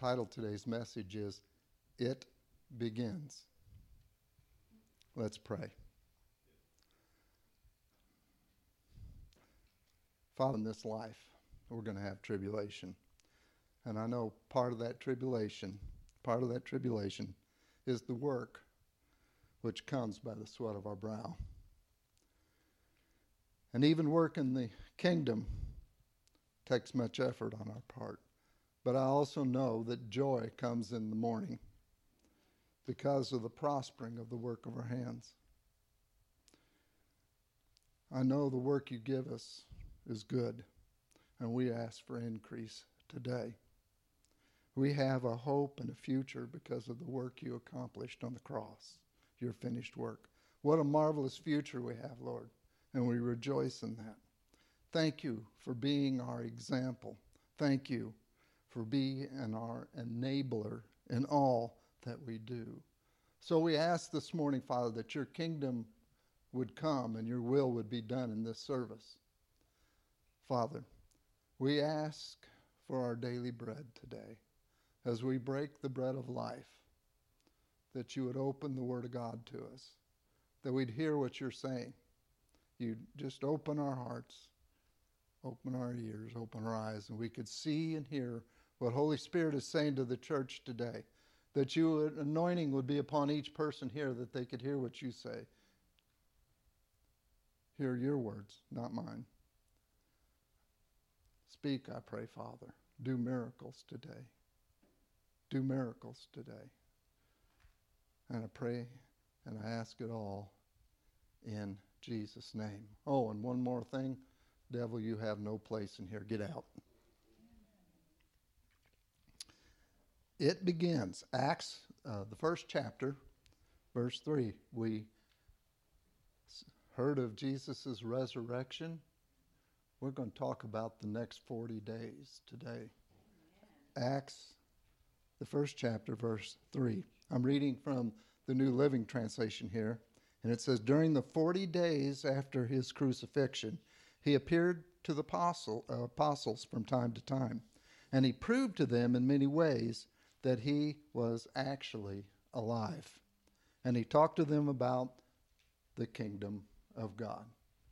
title of today's message is It Begins. Let's pray. Father, in this life, we're going to have tribulation. And I know part of that tribulation is the work which comes by the sweat of our brow. And even work in the kingdom takes much effort on our part. But I also know that joy comes in the morning because of the prospering of the work of our hands. I know the work you give us is good, and we ask for increase today. We have a hope and a future because of the work you accomplished on the cross, your finished work. What a marvelous future we have, Lord, and we rejoice in that. Thank you for being our example. Thank you for being our enabler in all that we do. So we ask this morning, Father, that your kingdom would come and your will would be done in this service. Father, we ask for our daily bread today. As we break the bread of life, that you would open the Word of God to us, that we'd hear what you're saying. You'd just open our hearts, open our ears, open our eyes, and we could see and hear what Holy Spirit is saying to the church today, that anointing would be upon each person here, that they could hear what you say. Hear your words, not mine. Speak, I pray, Father. Do miracles today. Do miracles today. And I pray and I ask it all in Jesus' name. Oh, and one more thing. Devil, you have no place in here. Get out. It begins. Acts, the first chapter, verse 3. We heard of Jesus' resurrection. We're going to talk about the next 40 days today. Acts, the first chapter, verse 3. I'm reading from the New Living Translation here. And it says, during the 40 days after his crucifixion, he appeared to the apostles from time to time. And he proved to them in many ways that he was actually alive. And he talked to them about the kingdom of God.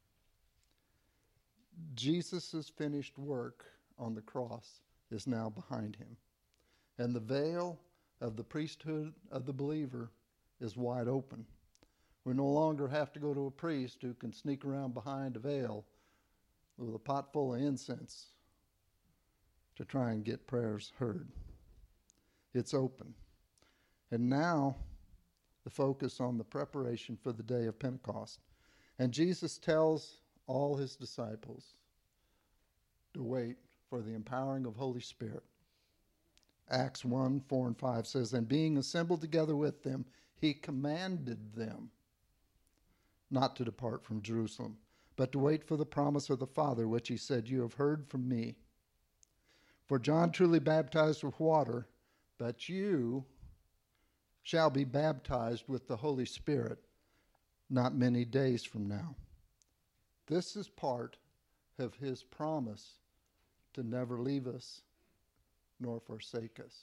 Jesus' finished work on the cross is now behind him. And the veil of the priesthood of the believer is wide open. We no longer have to go to a priest who can sneak around behind a veil with a pot full of incense to try and get prayers heard. It's open. And now the focus on the preparation for the day of Pentecost. And Jesus tells all his disciples to wait for the empowering of Holy Spirit. Acts 1, 4, and 5 says, and being assembled together with them, he commanded them not to depart from Jerusalem, but to wait for the promise of the Father, which he said, you have heard from me. For John truly baptized with water, but you shall be baptized with the Holy Spirit not many days from now. This is part of his promise to never leave us nor forsake us.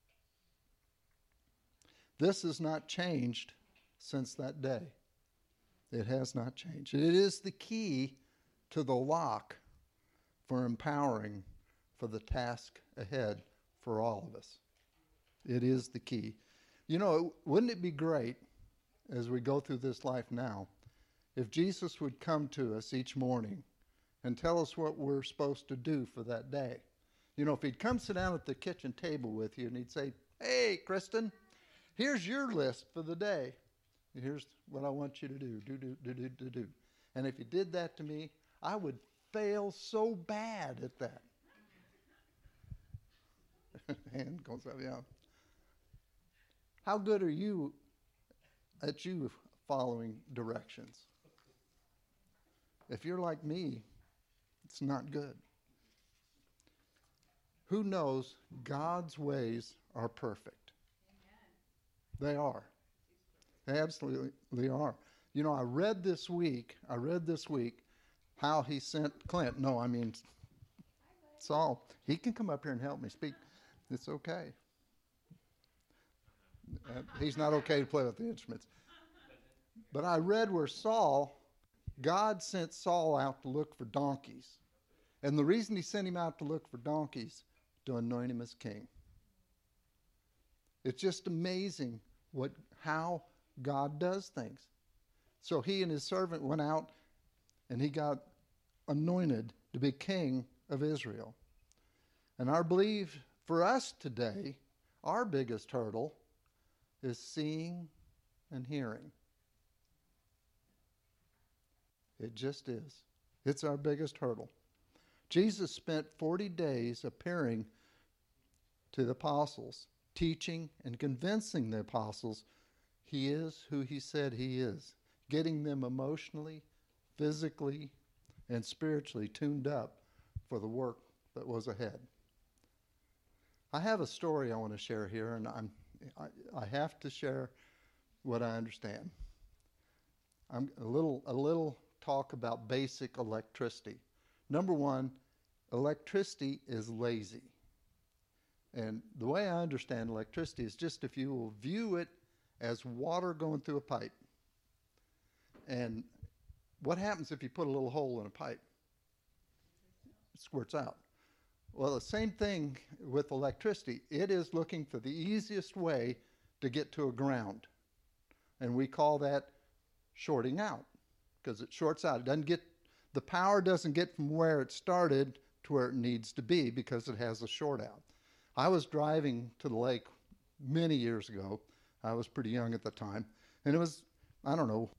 This has not changed since that day. It has not changed. It is the key to the lock for empowering for the task ahead for all of us. It is the key. You know, wouldn't it be great as we go through this life now if Jesus would come to us each morning and tell us what we're supposed to do for that day? You know, if he'd come sit down at the kitchen table with you and he'd say, hey, Kristen, here's your list for the day. Here's what I want you to do. And if he did that to me, I would fail so bad at that. Hand goes up, yeah. How good are you at you following directions? If you're like me, it's not good. Who knows God's ways are perfect? Amen. They are. They absolutely are. You know, I read this week how he sent Clint. No, I mean, Saul. He can come up here and help me speak. It's okay. He's not okay to play with the instruments. But I read where God sent Saul out to look for donkeys. And the reason he sent him out to look for donkeys, to anoint him as king. It's just amazing how God does things. So he and his servant went out and he got anointed to be king of Israel. And I believe for us today, our biggest hurdle is seeing and hearing. It just is. It's our biggest hurdle. Jesus spent 40 days appearing to the apostles, teaching and convincing the apostles he is who he said he is, getting them emotionally, physically, and spiritually tuned up for the work that was ahead. I have a story I want to share here, and I have to share what I understand. A little talk about basic electricity. Number one, electricity is lazy. And the way I understand electricity is just if you will view it as water going through a pipe. And what happens if you put a little hole in a pipe? It squirts out. Well, the same thing with electricity. It is looking for the easiest way to get to a ground. And we call that shorting out, because it shorts out. The power doesn't get from where it started to where it needs to be because it has a short out. I was driving to the lake many years ago. I was pretty young at the time. And it was, I don't know,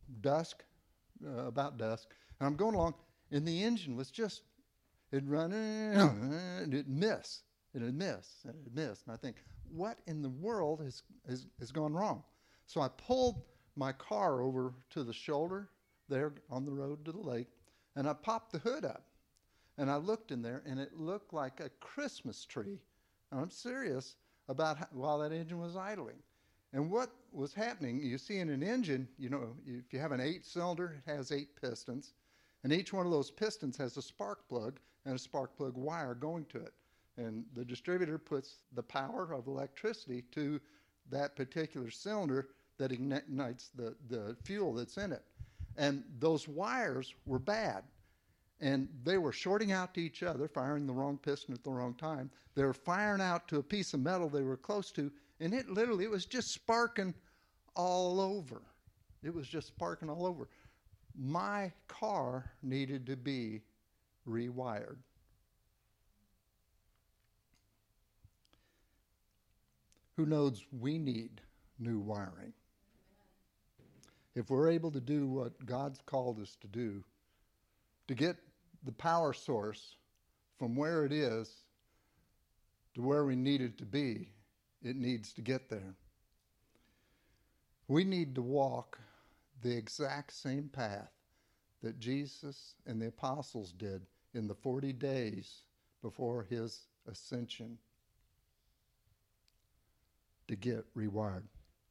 about dusk. And I'm going along, and the engine was just, it'd run, and it'd miss, and it'd miss, and it'd miss. And I think, what in the world has gone wrong? So I pulled my car over to the shoulder there on the road to the lake, and I popped the hood up. And I looked in there, and it looked like a Christmas tree. And I'm serious about while that engine was idling. And what was happening, you see in an engine, if you have an 8-cylinder, it has 8 pistons. And each one of those pistons has a spark plug and a spark plug wire going to it. And the distributor puts the power of electricity to that particular cylinder that ignites the fuel that's in it. And those wires were bad. And they were shorting out to each other, firing the wrong piston at the wrong time. They were firing out to a piece of metal they were close to, and it was just sparking all over. It was just sparking all over. My car needed to be rewired. Who knows, we need new wiring. If we're able to do what God's called us to do, to get the power source from where it is to where we need it to be, it needs to get there. We need to walk the exact same path that Jesus and the apostles did in the 40 days before his ascension to get rewired.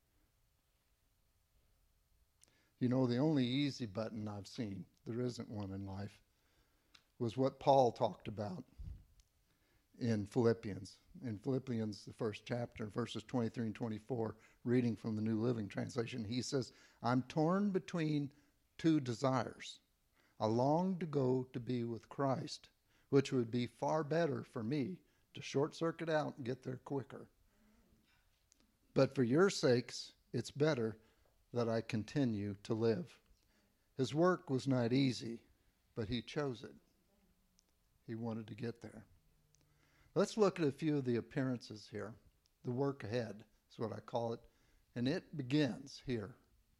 The only easy button I've seen, there isn't one in life, was what Paul talked about in Philippians. In Philippians, the first chapter, verses 23 and 24, reading from the New Living Translation, he says, I'm torn between 2 desires. I long to go to be with Christ, which would be far better for me to short circuit out and get there quicker. But for your sakes, it's better that I continue to live. His work was not easy, but he chose it. He wanted to get there. Let's look at a few of the appearances here. The work ahead is what I call it, and it begins here.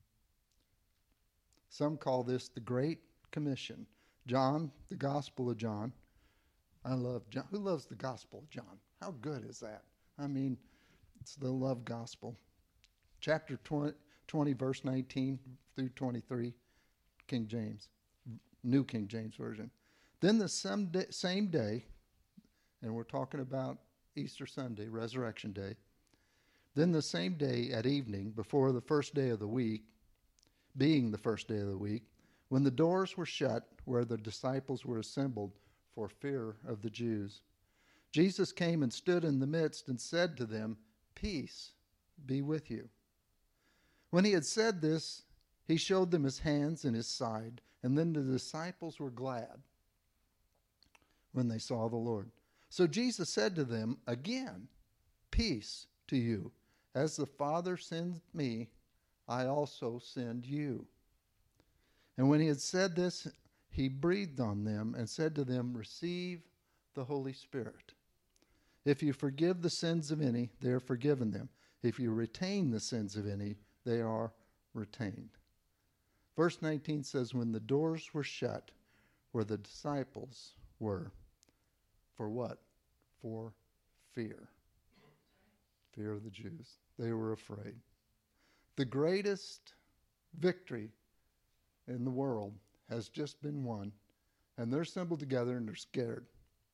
Some call this the Great Commission. John, the Gospel of John. I love John. Who loves the Gospel of John? How good is that? I mean, it's the love gospel. Chapter 20, verse 19 through 23, King James, New King James Version. Then the same day, and we're talking about Easter Sunday, Resurrection Day. Then the same day at evening, before the first day of the week, being the first day of the week, when the doors were shut where the disciples were assembled for fear of the Jews, Jesus came and stood in the midst and said to them, Peace be with you." When he had said this, he showed them his hands and his side, and then the disciples were glad when they saw the Lord. So Jesus said to them again, "Peace to you. As the Father sends me, I also send you." And when he had said this, he breathed on them and said to them, "Receive the Holy Spirit. If you forgive the sins of any, they are forgiven them. If you retain the sins of any, they are retained." Verse 19 says, when the doors were shut where the disciples were, for what? For fear. Fear of the Jews. They were afraid. The greatest victory in the world has just been won, and they're assembled together and they're scared.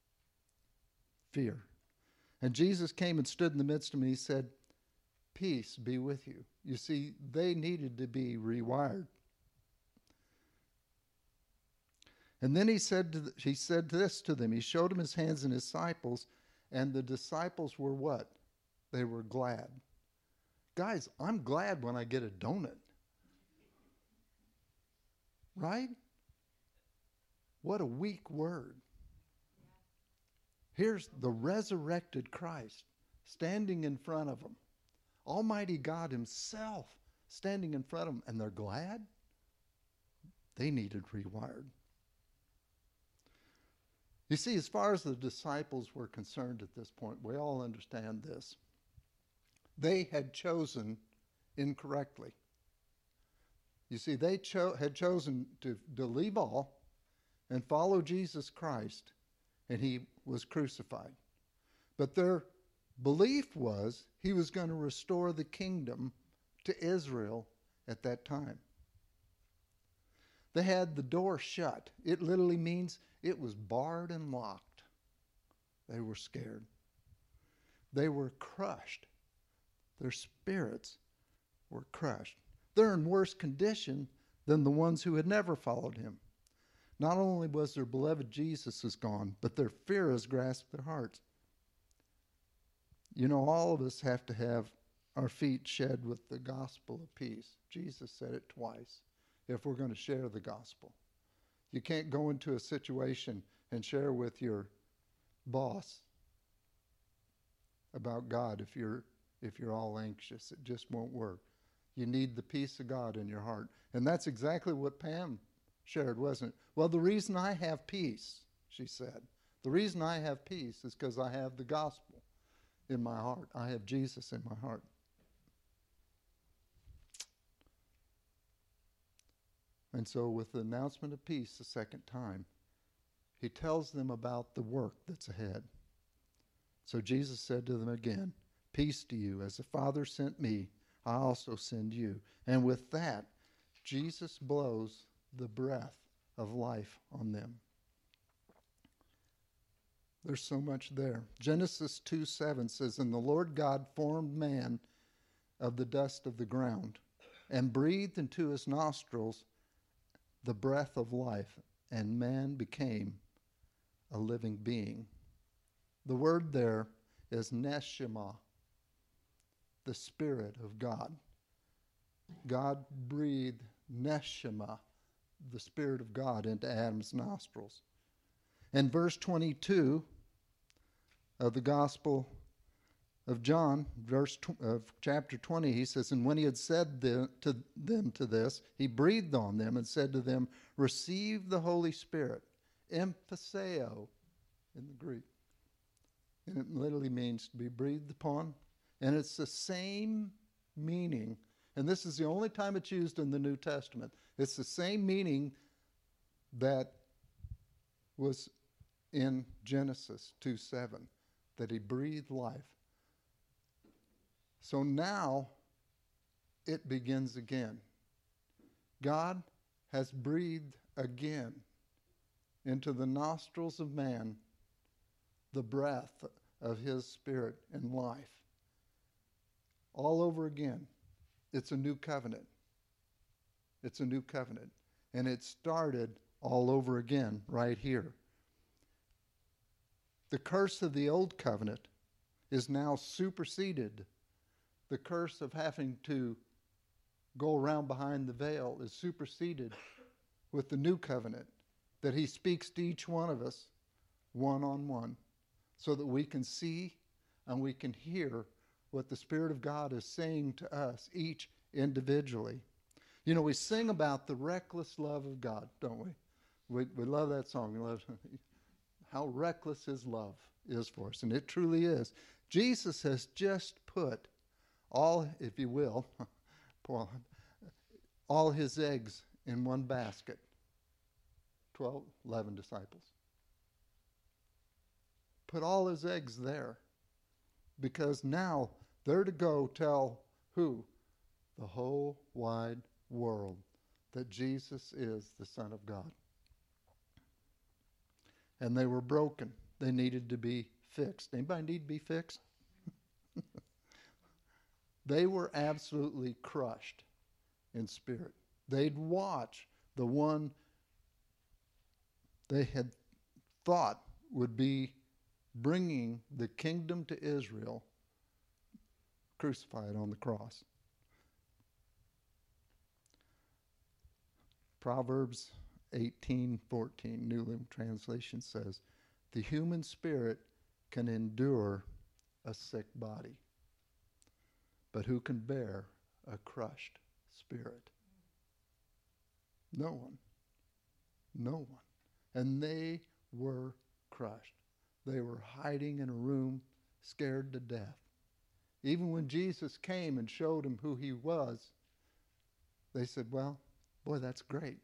Fear. And Jesus came and stood in the midst of them, and he said, "Peace be with you." You see, they needed to be rewired. And then he said this to them. He showed them his hands and his disciples, and the disciples were what? They were glad. Guys, I'm glad when I get a donut. Right? What a weak word. Here's the resurrected Christ standing in front of them. Almighty God himself standing in front of them, and they're glad? They needed rewired. You see, as far as the disciples were concerned at this point, we all understand this. They had chosen incorrectly. You see, they had chosen to leave all and follow Jesus Christ, and he was crucified. But their belief was he was going to restore the kingdom to Israel at that time. They had the door shut. It literally means it was barred and locked. They were scared. They were crushed. Their spirits were crushed. They're in worse condition than the ones who had never followed him. Not only was their beloved Jesus is gone, but their fear has grasped their hearts. You know, all of us have to have our feet shed with the gospel of peace. Jesus said it twice. If we're going to share the gospel, you can't go into a situation and share with your boss about God if you're all anxious. It just won't work. You need the peace of God in your heart. And that's exactly what Pam shared, wasn't it? Well, the reason I have peace, she said, the reason I have peace is because I have the gospel in my heart. I have Jesus in my heart. And so with the announcement of peace the second time, he tells them about the work that's ahead. So Jesus said to them again, "Peace to you. As the Father sent me, I also send you." And with that, Jesus blows the breath of life on them. There's so much there. Genesis 2:7 says, "And the Lord God formed man of the dust of the ground and breathed into his nostrils the breath of life, and man became a living being." The word there is neshama, the Spirit of God. God breathed neshama, the Spirit of God, into Adam's nostrils. In verse 22 of the Gospel of John, of chapter 20, he says, "And when he had said to this, he breathed on them and said to them, 'Receive the Holy Spirit,'" emphaseo in the Greek. And it literally means to be breathed upon. And it's the same meaning. And this is the only time it's used in the New Testament. It's the same meaning that was in Genesis 2:7, that he breathed life. So now it begins again. God has breathed again into the nostrils of man the breath of his Spirit and life. All over again. It's a new covenant. It's a new covenant. And it started all over again right here. The curse of the old covenant is now superseded the curse of having to go around behind the veil is superseded with the new covenant, that he speaks to each one of us one-on-one so that we can see and we can hear what the Spirit of God is saying to us, each individually. You know, we sing about the reckless love of God, don't we? We love that song. We love how reckless his love is for us, and it truly is. Jesus has just put all, if you will, all his eggs in one basket. 11 disciples. Put all his eggs there, because now they're to go tell who? The whole wide world that Jesus is the Son of God. And they were broken. They needed to be fixed. Anybody need to be fixed? They were absolutely crushed in spirit. They'd watch the one they had thought would be bringing the kingdom to Israel crucified on the cross. Proverbs 18:14, New Living Translation says, the human spirit can endure a sick body, but who can bear a crushed spirit? No one. No one. And they were crushed. They were hiding in a room, scared to death. Even when Jesus came and showed them who he was, they said, well, boy, that's great.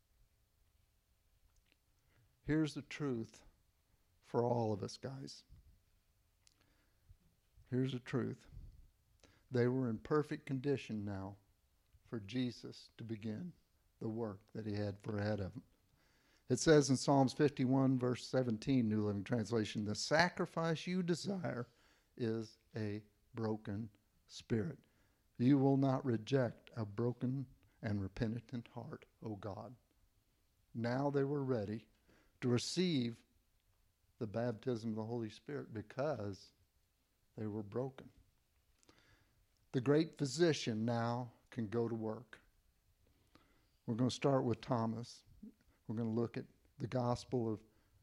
Here's the truth for all of us, guys. Here's the truth. They were in perfect condition now for Jesus to begin the work that he had for ahead of him. It says in Psalms 51, verse 17, New Living Translation, the sacrifice you desire is a broken spirit. You will not reject a broken and repentant heart, O God. Now they were ready to receive the baptism of the Holy Spirit because they were broken. The great physician now can go to work. We're going to start with Thomas. We're going to look at the Gospel of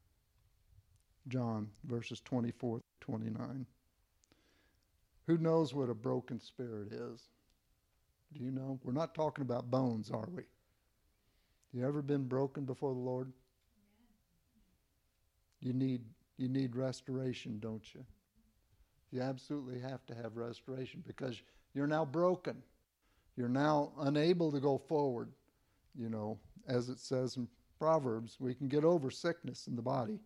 John, verses 24 to 29. Who knows what a broken spirit is? Do you know? We're not talking about bones, are we? You ever been broken before the Lord? You need restoration, don't you? You absolutely have to have restoration because you're now broken. You're now unable to go forward. You know, as it says in Proverbs, we can get over sickness in the body.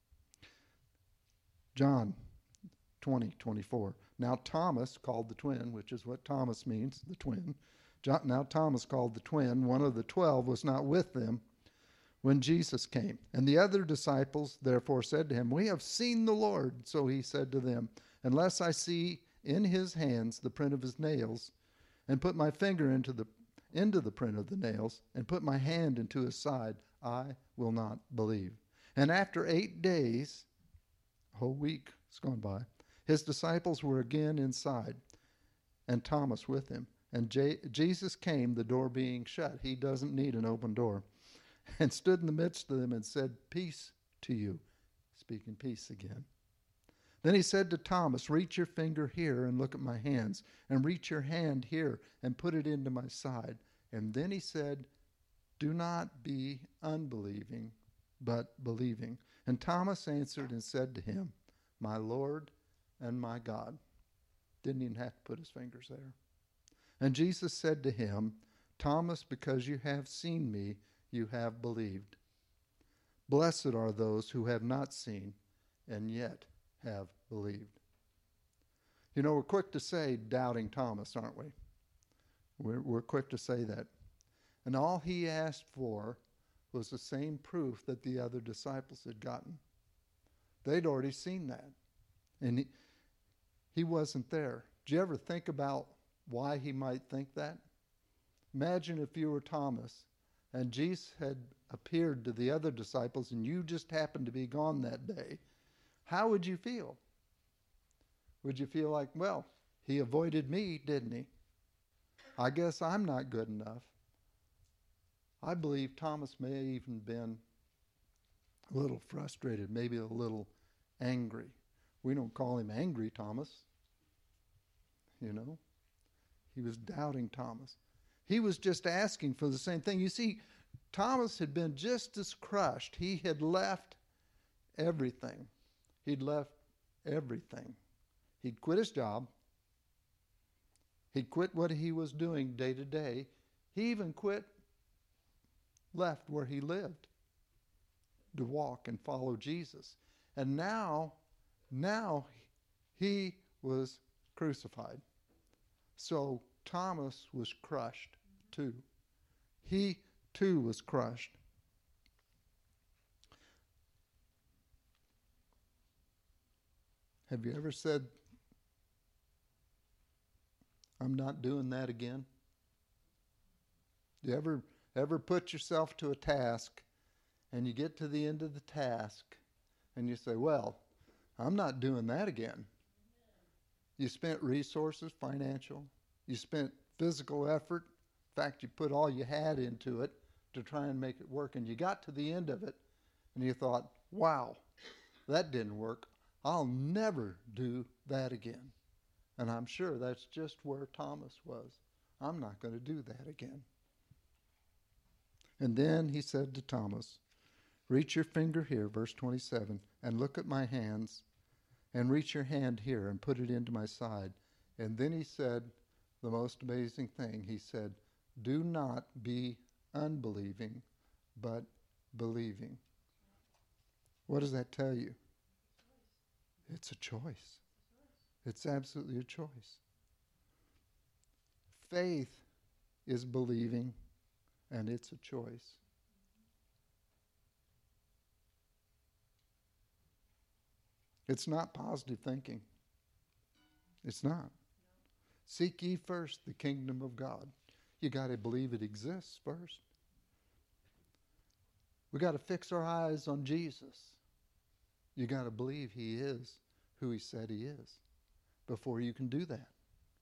John 20:24. Now Thomas, called the twin, which is what Thomas means, the twin. Now Thomas, called the twin, one of the 12, was not with them when Jesus came. And the other disciples therefore said to him, we have seen the Lord. So he said to them, unless I see in his hands the print of his nails, and put my finger into the print of the nails, and put my hand into his side, I will not believe. And after 8 days, a whole week has gone by, his disciples were again inside, and Thomas with him. And Jesus came, the door being shut. He doesn't need an open door. And stood in the midst of them and said, peace to you. Speaking peace again. Then he said to Thomas, reach your finger here and look at my hands, and reach your hand here and put it into my side. And then he said, do not be unbelieving, but believing. And Thomas answered and said to him, my Lord and my God. Didn't even have to put his fingers there. And Jesus said to him, Thomas, because you have seen me, you have believed. Blessed are those who have not seen and yet have believed. You know, we're quick to say doubting Thomas, aren't we? We're quick to say that. And all he asked for was the same proof that the other disciples had gotten. They'd already seen that. And he wasn't there. Did you ever think about why he might think that? Imagine if you were Thomas and Jesus had appeared to the other disciples and you just happened to be gone that day. How would you feel? Would you feel like, well, He avoided me, didn't he? I guess I'm not good enough. I believe Thomas may have even been a little frustrated, maybe a little angry. We don't call him angry Thomas, you know. He was doubting Thomas. He was just asking for the same thing. You see, Thomas had been just as crushed. He had left everything. He'd left everything. He'd quit his job. He'd quit what he was doing day to day. He even left where he lived to walk and follow Jesus. And now he was crucified. So Thomas was crushed too. He too was crushed. Have you ever said, I'm not doing that again? Do you ever put yourself to a task and you get to the end of the task and you say, well, I'm not doing that again? You spent resources, financial. You spent physical effort. In fact, you put all you had into it to try and make it work. And you got to the end of it and you thought, wow, that didn't work. I'll never do that again. And I'm sure that's just where Thomas was. I'm not going to do that again. And then he said to Thomas, reach your finger here, verse 27, and look at my hands, and reach your hand here and put it into my side. And then he said the most amazing thing. He said, do not be unbelieving, but believing. What does that tell you? It's a choice. It's absolutely a choice. Faith is believing, and it's a choice. It's not positive thinking. It's not. Seek ye first the kingdom of God. You got to believe it exists first. We got to fix our eyes on Jesus. You got to believe he is who he said he is before you can do that.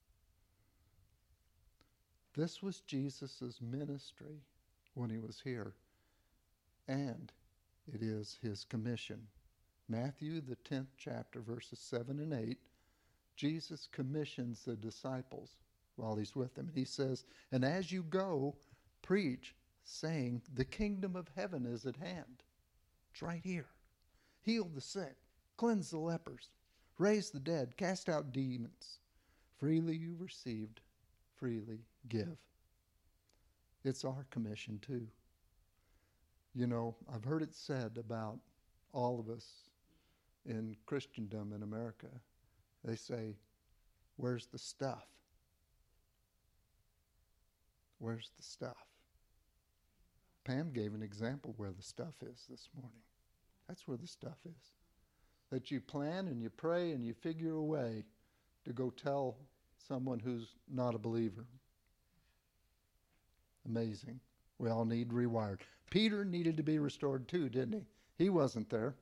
This was Jesus' ministry when he was here, and it is his commission. Matthew, the 10th chapter, verses 7 and 8, Jesus commissions the disciples while he's with them. And he says, and as you go, preach, saying, the kingdom of heaven is at hand. It's right here. Heal the sick, cleanse the lepers, raise the dead, cast out demons. Freely you received, freely give. It's our commission too. You know, I've heard it said about all of us in Christendom in America. They say, where's the stuff? Where's the stuff? Pam gave an example where the stuff is this morning. That's where the stuff is. That you plan and you pray and you figure a way to go tell someone who's not a believer. Amazing. We all need rewired. Peter needed to be restored too, didn't he? He wasn't there.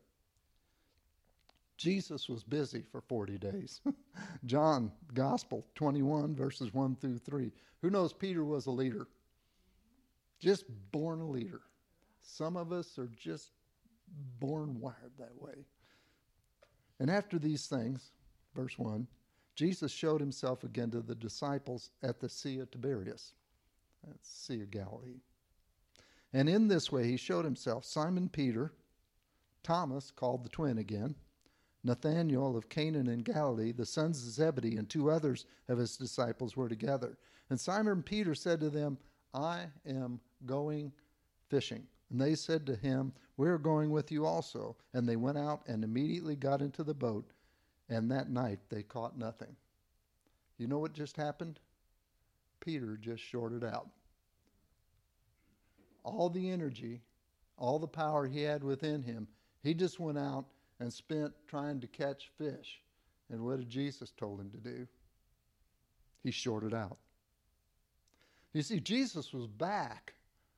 Jesus was busy for 40 days. John, Gospel 21, verses 1 through 3. Who knows Peter was a leader? Just born a leader. Some of us are just born wired that way. And after these things, verse 1, Jesus showed himself again to the disciples at the Sea of Tiberias. That's the Sea of Galilee. And in this way he showed himself Simon Peter, Thomas, called the twin again, Nathanael of Canaan in Galilee, the sons of Zebedee, and two others of his disciples were together. And Simon Peter said to them, I am going fishing. And they said to him, we are going with you also. And they went out and immediately got into the boat, and that night they caught nothing. You know what just happened? Peter just shorted out. All the energy, all the power he had within him, he just went out and spent trying to catch fish. And what did Jesus told him to do? He shorted out. You see, Jesus was back,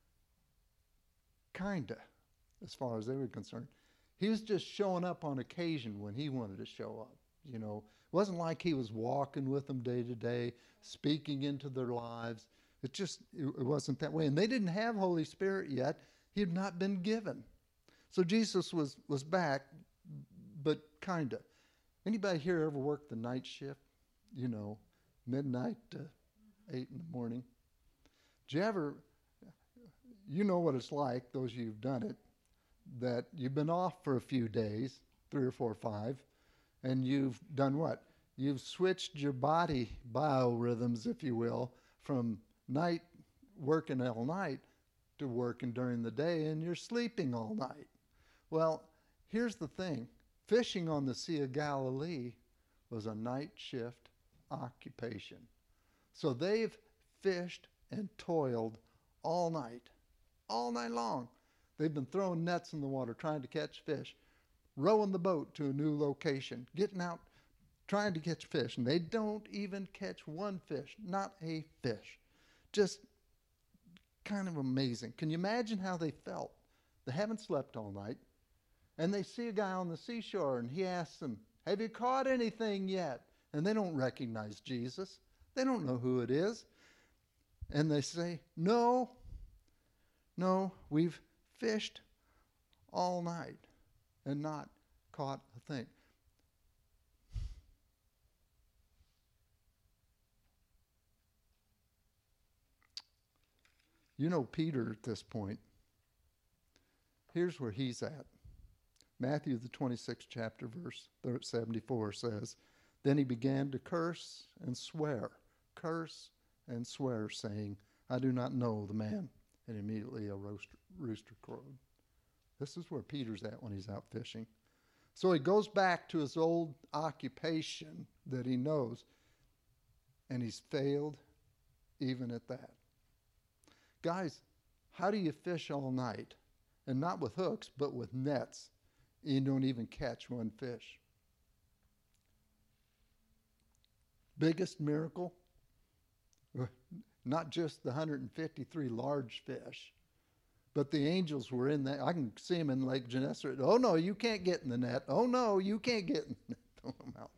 kinda, as far as they were concerned. He was just showing up on occasion when he wanted to show up. You know, wasn't like he was walking with them day to day, speaking into their lives. It wasn't that way. And they didn't have Holy Spirit yet. He had not been given. So Jesus was back, but kind of. Anybody here ever worked the night shift? You know, midnight to 8 in the morning. Did you ever, you know what it's like, those of you who've done it, that you've been off for a few days, 3 or 4 or 5, and you've done what? You've switched your body biorhythms, if you will, from night, working all night, to working during the day, and you're sleeping all night. Well, here's the thing. Fishing on the Sea of Galilee was a night shift occupation. So they've fished and toiled all night long. They've been throwing nets in the water, trying to catch fish, rowing the boat to a new location, getting out, trying to catch fish, and they don't even catch one fish, not a fish. Just kind of amazing. Can you imagine how they felt? They haven't slept all night, and they see a guy on the seashore, and he asks them, "Have you caught anything yet?" And they don't recognize Jesus. They don't know who it is. And they say, no, we've fished all night and not caught a thing. You know Peter at this point. Here's where he's at. Matthew, the 26th chapter, verse 74 says, "Then he began to curse and swear, saying, 'I do not know the man.' And immediately a rooster crowed." This is where Peter's at when he's out fishing. So he goes back to his old occupation that he knows, and he's failed even at that. Guys, how do you fish all night? And not with hooks, but with nets. You don't even catch one fish. Biggest miracle? Not just the 153 large fish, but the angels were in that. I can see them in Lake Gennesaret. "Oh, no, you can't get in the net. Oh, no, you can't get in the net." Throw them out.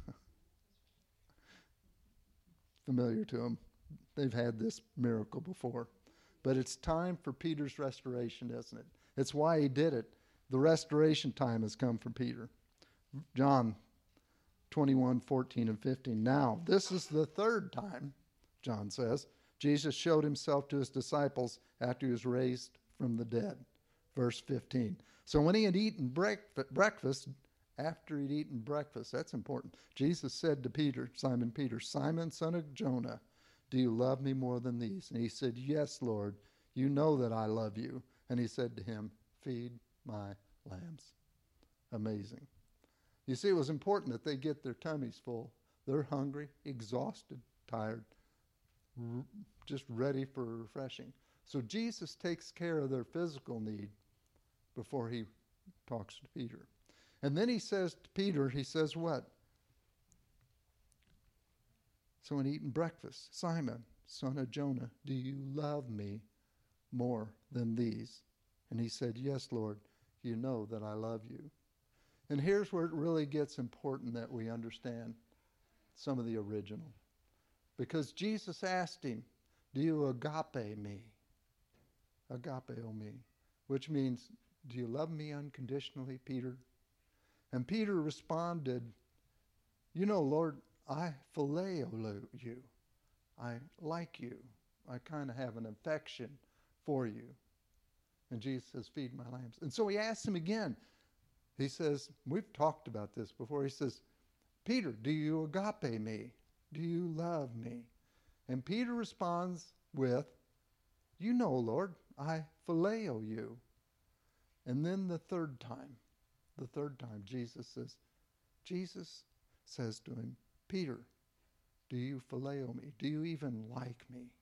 Familiar to them. They've had this miracle before. But it's time for Peter's restoration, isn't it? It's why he did it. The restoration time has come for Peter. John 21, 14, and 15. "Now, this is the third time," John says, "Jesus showed himself to his disciples after he was raised from the dead." Verse 15. "So when he had eaten breakfast, that's important, Jesus said to Peter, Simon Peter, 'Simon, son of Jonah, do you love me more than these?' And he said, 'Yes, Lord, you know that I love you.' And he said to him, 'Feed my lambs.'" Amazing. You see, it was important that they get their tummies full. They're hungry, exhausted, tired, just ready for refreshing. So Jesus takes care of their physical need before he talks to Peter. And then he says to Peter, he says what? "So when eating breakfast, 'Simon, son of Jonah, do you love me more than these?' And he said, 'Yes, Lord, you know that I love you.'" And here's where it really gets important that we understand some of the original. Because Jesus asked him, "Do you agape me?" Agapeo me. Which means, "Do you love me unconditionally, Peter?" And Peter responded, "You know, Lord, I phileo you. I like you. I kind of have an affection for you." And Jesus says, "Feed my lambs." And so he asks him again. He says, we've talked about this before. He says, "Peter, do you agape me? Do you love me?" And Peter responds with, "You know, Lord, I phileo you." And then the third time, Jesus says to him, "Peter, do you phileo me? Do you even like me?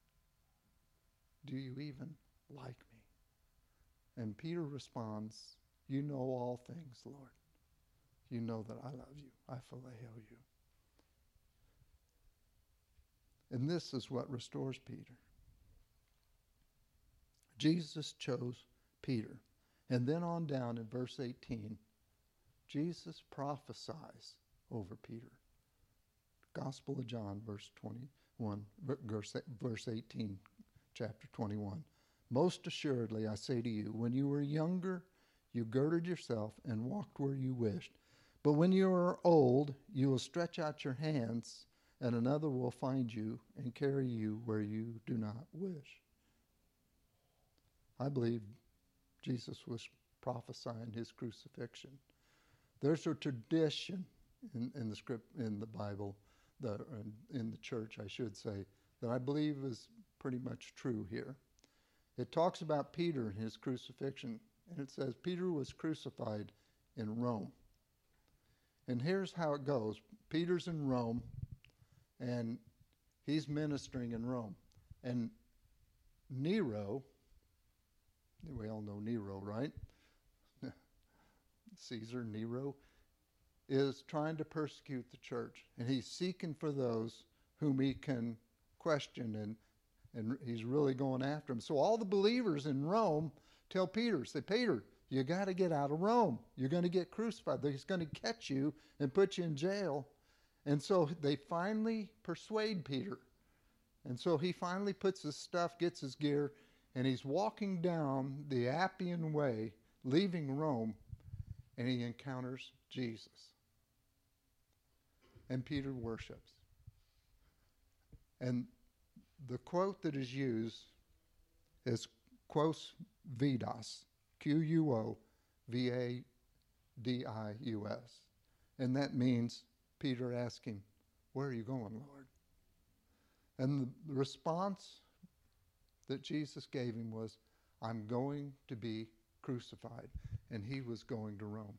Do you even like me?" And Peter responds, "You know all things, Lord. You know that I love you. I phileo you." And this is what restores Peter. Jesus chose Peter. And then on down in verse 18, Jesus prophesies over Peter. Gospel of John, verse 18, chapter 21. Most assuredly, I say to you, when you were younger, you girded yourself and walked where you wished. But when you are old, you will stretch out your hands, and another will find you and carry you where you do not wish. I believe Jesus was prophesying his crucifixion. There's a tradition in the script, in the Bible, in the church, I should say, that I believe is pretty much true here. It talks about Peter and his crucifixion, and it says Peter was crucified in Rome. And here's how it goes. Peter's in Rome, and he's ministering in Rome. And Nero, we all know Nero, right? Caesar, Nero, is trying to persecute the church. And he's seeking for those whom he can question, and he's really going after them. So all the believers in Rome tell Peter, say, Peter, you got to get out of Rome. You're going to get crucified. He's going to catch you and put you in jail. And so they finally persuade Peter. And so he finally puts his stuff, gets his gear, and he's walking down the Appian Way, leaving Rome, and he encounters Jesus. And Peter worships. And the quote that is used is quos vidas, Quo Vadius. And that means Peter asking, where are you going, Lord? And the response that Jesus gave him was, I'm going to be crucified. And he was going to Rome.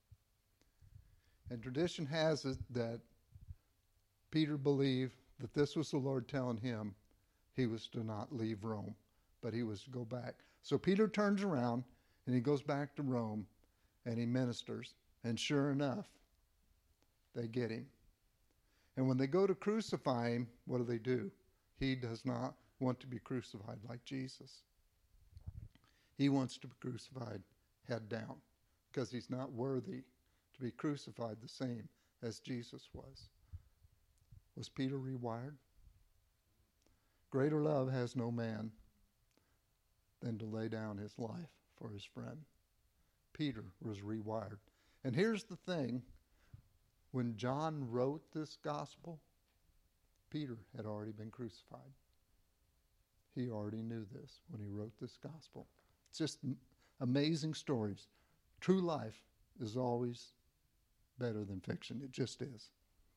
And tradition has it that Peter believed that this was the Lord telling him he was to not leave Rome, but he was to go back. So Peter turns around and he goes back to Rome and he ministers. And sure enough, they get him. And when they go to crucify him, what do? He does not want to be crucified like Jesus. He wants to be crucified head down because he's not worthy to be crucified the same as Jesus was. Was Peter rewired? Greater love has no man than to lay down his life for his friend. Peter was rewired. And here's the thing. When John wrote this gospel, Peter had already been crucified. He already knew this when he wrote this gospel. It's just amazing stories. True life is always better than fiction. It just is.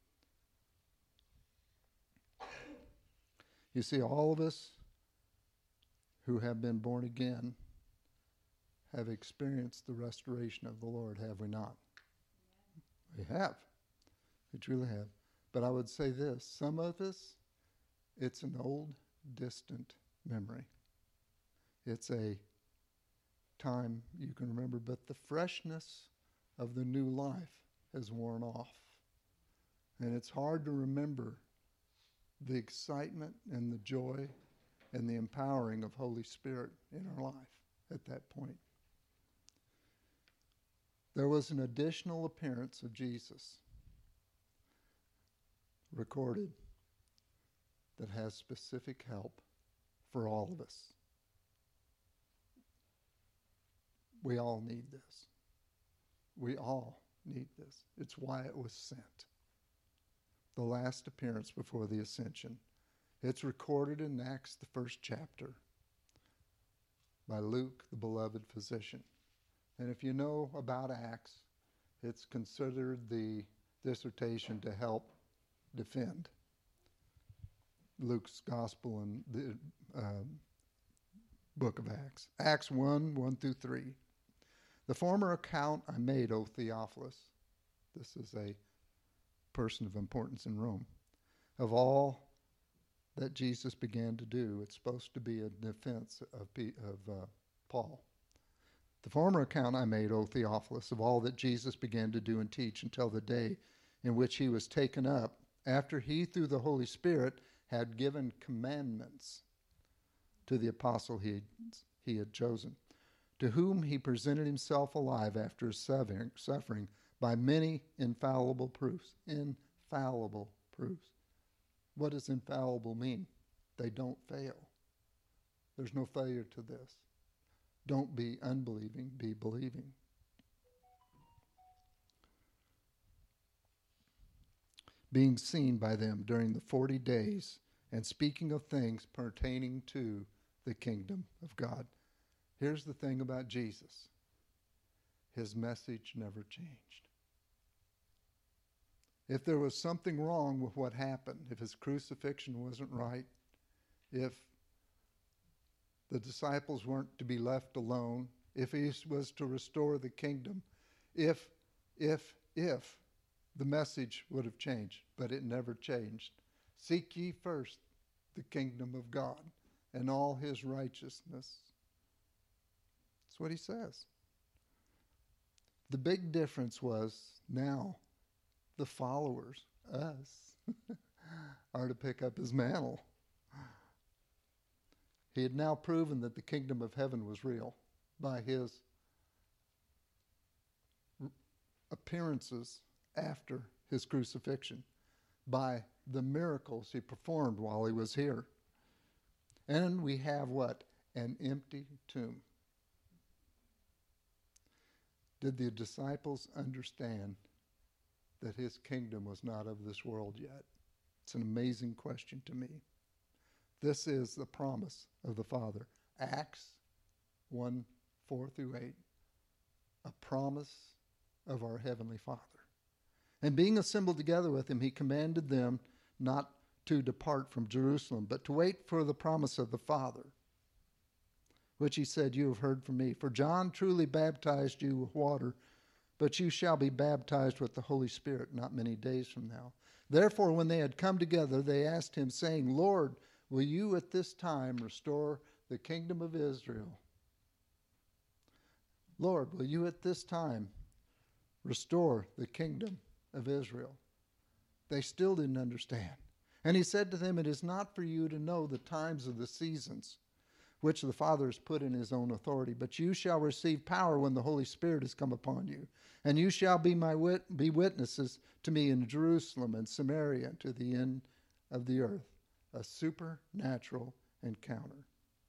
You see, all of us who have been born again have experienced the restoration of the Lord, have we not? We have. We truly have. But I would say this, some of us, it's an old, distant memory. It's a time you can remember, but the freshness of the new life has worn off. And it's hard to remember the excitement and the joy and the empowering of Holy Spirit in our life at that point. There was an additional appearance of Jesus recorded that has specific help for all of us. We all need this. We all need this. It's why it was sent. The last appearance before the ascension. It's recorded in Acts, the first chapter, by Luke, the beloved physician. And if you know about Acts, it's considered the dissertation to help defend Luke's gospel and the book of Acts. Acts 1:1-3. The former account I made, O Theophilus, this is a person of importance in Rome, of all that Jesus began to do. It's supposed to be a defense of Paul. The former account I made, O Theophilus, of all that Jesus began to do and teach until the day in which he was taken up, after he, through the Holy Spirit, had given commandments to the apostle he had chosen, to whom he presented himself alive after his suffering by many infallible proofs. Infallible proofs. What does infallible mean? They don't fail. There's no failure to this. Don't be unbelieving, be believing. Being seen by them during the 40 days and speaking of things pertaining to the kingdom of God. Here's the thing about Jesus. His message never changed. If there was something wrong with what happened, if his crucifixion wasn't right, if the disciples weren't to be left alone, if he was to restore the kingdom, if, the message would have changed, but it never changed. Seek ye first the kingdom of God and all his righteousness. That's what he says. The big difference was now the followers, us, are to pick up his mantle. He had now proven that the kingdom of heaven was real by his appearances after his crucifixion, by the miracles he performed while he was here. And we have what? An empty tomb. Did the disciples understand that his kingdom was not of this world yet? It's an amazing question to me. This is the promise of the Father. Acts 1:4-8. A promise of our Heavenly Father. And being assembled together with him, he commanded them not to depart from Jerusalem, but to wait for the promise of the Father, which he said, you have heard from me. For John truly baptized you with water, but you shall be baptized with the Holy Spirit not many days from now. Therefore, when they had come together, they asked him, saying, Lord, will you at this time restore the kingdom of Israel? Lord, will you at this time restore the kingdom of Israel? They still didn't understand. And he said to them, it is not for you to know the times of the seasons, which the Father has put in his own authority, but you shall receive power when the Holy Spirit has come upon you. And you shall be be witnesses to me in Jerusalem and Samaria and to the end of the earth. A supernatural encounter.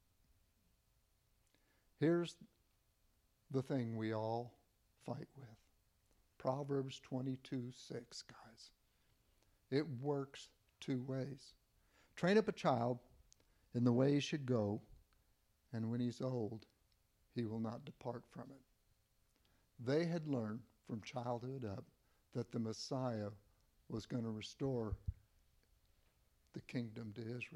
Here's the thing we all fight with. Proverbs 22:6, guys. It works two ways. Train up a child in the way he should go, and when he's old, he will not depart from it. They had learned from childhood up that the Messiah was going to restore the kingdom to Israel.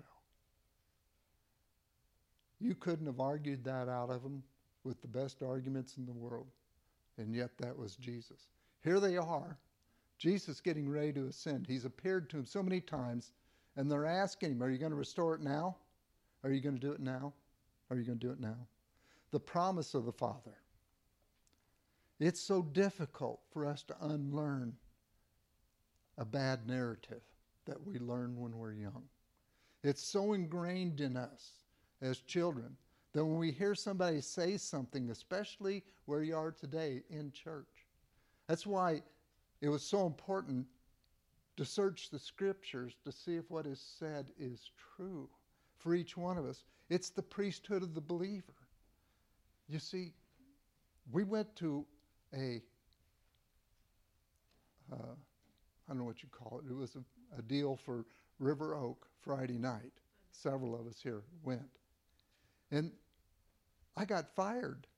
You couldn't have argued that out of them with the best arguments in the world, and yet that was Jesus. Here they are, Jesus getting ready to ascend. He's appeared to them so many times, and they're asking him, are you going to restore it now? Are you going to do it now? Are you going to do it now? The promise of the Father. It's so difficult for us to unlearn a bad narrative that we learn when we're young. It's so ingrained in us as children that when we hear somebody say something, especially where you are today in church, that's why it was so important to search the scriptures to see if what is said is true for each one of us. It's the priesthood of the believer. You see, we went to I don't know what you call it. It was a deal for River Oak Friday night. Several of us here went. And I got fired.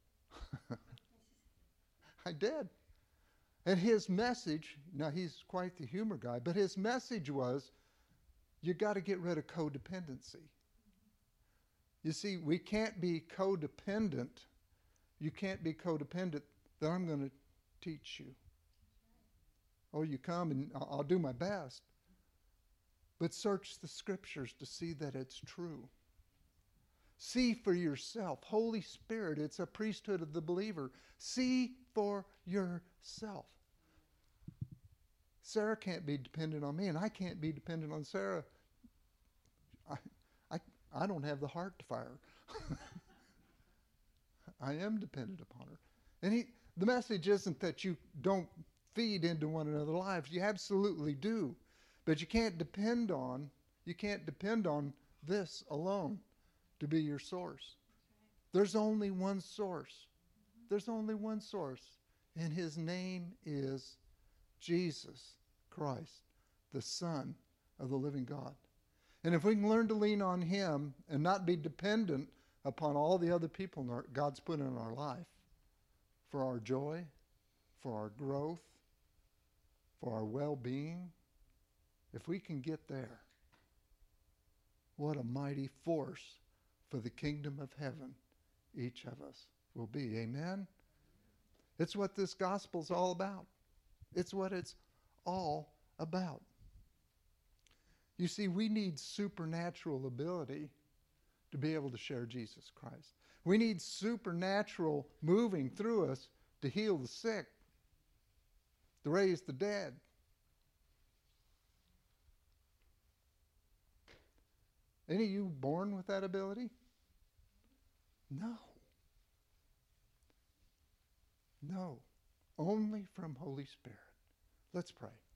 I did. And his message, now he's quite the humor guy, but his message was, you got to get rid of codependency. You see, we can't be codependent. You can't be codependent that I'm going to teach you. Oh, you come and I'll do my best. But search the scriptures to see that it's true. See for yourself. Holy Spirit, it's a priesthood of the believer. See for yourself. Sarah can't be dependent on me, and I can't be dependent on Sarah. I don't have the heart to fire her. I am dependent upon her. And the message isn't that you don't feed into one another's lives. You absolutely do. But you can't depend on, You can't depend on this alone to be your source. There's only one source. There's only one source. And his name is Jesus Christ, the Son of the living God. And if we can learn to lean on him and not be dependent upon all the other people God's put in our life for our joy, for our growth, for our well-being, if we can get there, what a mighty force for the kingdom of heaven each of us will be. Amen? It's what this gospel's all about. It's what it's all about. You see, we need supernatural ability to be able to share Jesus Christ. We need supernatural moving through us to heal the sick, to raise the dead. Any of you born with that ability? No. No. Only from Holy Spirit. Let's pray.